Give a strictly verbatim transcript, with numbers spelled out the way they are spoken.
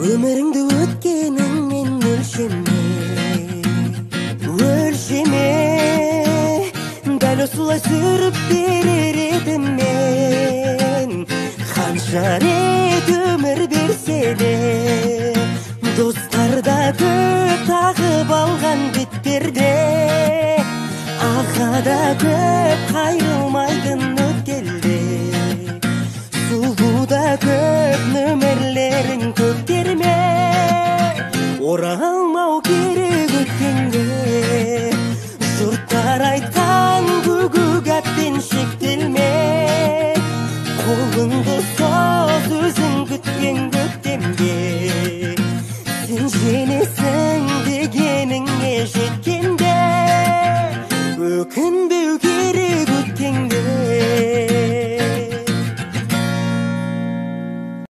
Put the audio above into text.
Өміріңді өткеніңмен өлшеме, өлшеме. Дәл осылай сүріп берер едім мен. Қанша рет өмір берсе де, достарда көп тағып алған беттерде. Ағада көп қайрылмайтын өткелде, сұлуда көп